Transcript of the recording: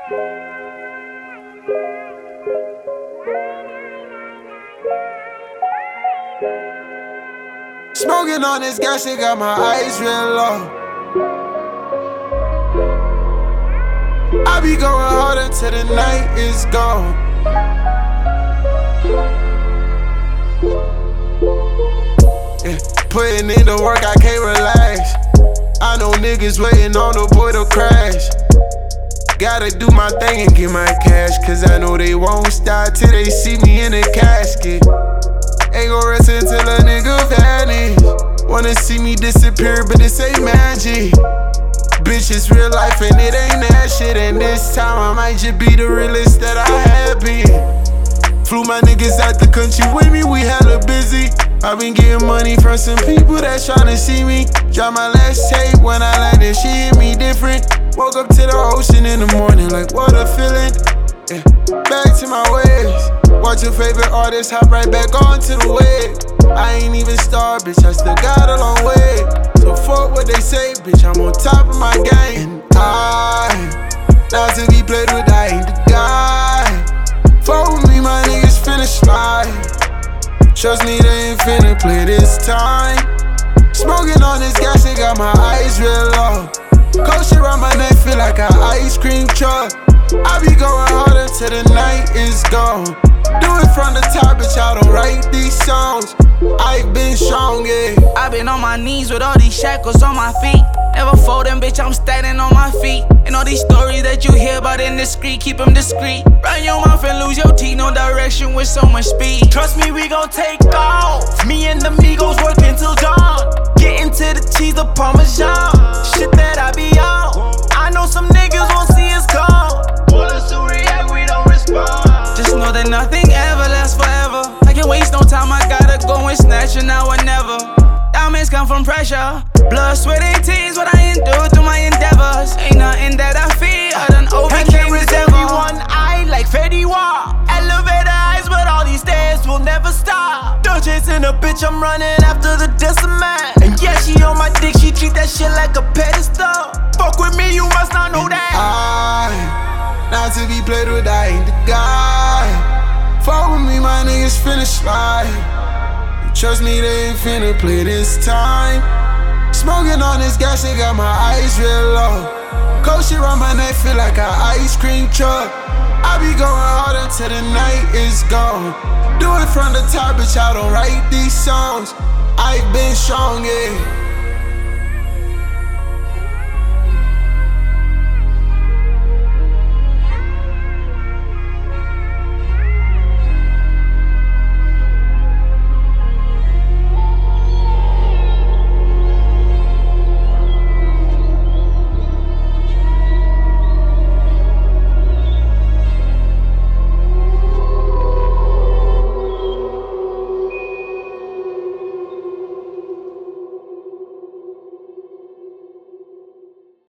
Smoking on this gas, it got my eyes real low. I be going hard until the night is gone. Yeah, putting in the work, I can't relax. I know niggas waiting on the boy to crash. Gotta do my thing and get my cash, cause I know they won't stop till they see me in a casket. Ain't gon' rest until a nigga vanish. Wanna see me disappear, but this ain't magic. Bitch, it's real life and it ain't that shit. And this time I might just be the realest that I have been. Flew my niggas out the country with me, we hella busy. I been getting money from some people that's tryna see me. Drop my last tape when I landed, she hit me different. Woke up to the ocean in the morning, like what a feeling. Yeah. Back to my ways. Watch your favorite artist hop right back onto the wave. I ain't even starved, bitch, I still got a long way. So fuck what they say, bitch, I'm on top of my game. And not to be played with, I ain't the guy. Fuck with me, my niggas finna slide. Trust me, they ain't finna play this time. Smoking on this gas, it got my eyes real low. Cold shit around my neck, feel like an ice cream truck. I be going harder till the night is gone. Do it from the top, bitch, I don't write these songs. I've been strong, yeah. I've been on my knees with all these shackles on my feet. Never folding, bitch, I'm standing on my feet. And all these stories that you hear about in the street, keep them discreet. Run your mouth and lose your teeth, no direction with so much speed. Trust me, we gon' take off. Me and the Migos working till dawn. Getting to the cheese, the Parmesan. Shit that I be on. I know some niggas won't see us gone. Want us to react, we don't respond. Just know that nothing ever lasts forever. I can't waste no time, I gotta go and snatch it now or never. Diamonds come from pressure. Blood, sweat, and tears, what I endure through my endeavors. Ain't nothing that I fear, I done overcame this everyone eye like Fetty Wap. Elevator eyes, but all these stairs will never stop. Don't chasing a bitch, I'm running after the decimate. And yeah, she on my dick, she treat that shit like a pedestal. Fuck with me, you must not know that. Not to be played with, I ain't the guy. Fuck with me, my niggas finna slide. Trust me, they ain't finna play this time. Smoking on this gas, it got my eyes real low. Cold shit around my neck, feel like an ice cream truck. I be going hard until the night is gone. Do it from the top, bitch, I don't write these songs. I've been strong, yeah.